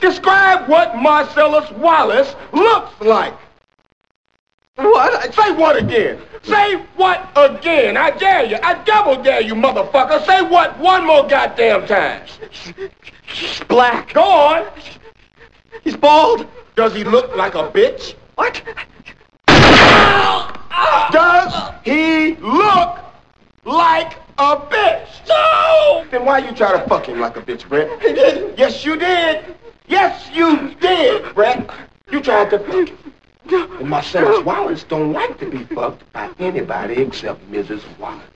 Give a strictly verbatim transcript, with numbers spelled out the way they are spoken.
Describe what Marcellus Wallace looks like. What? Say what again? Say what again? I dare you. I double dare you, motherfucker. Say what one more goddamn time. He's black. Go on. He's bald. Does he look like a bitch? What? Does he look like a bitch? No! Then why you try to fuck him like a bitch, Brett? He didn't. Yes, you did. Yes, you did, Brett. You tried to fuck him. And Marcellus Wallace don't like to be fucked by anybody except Missus Wallace.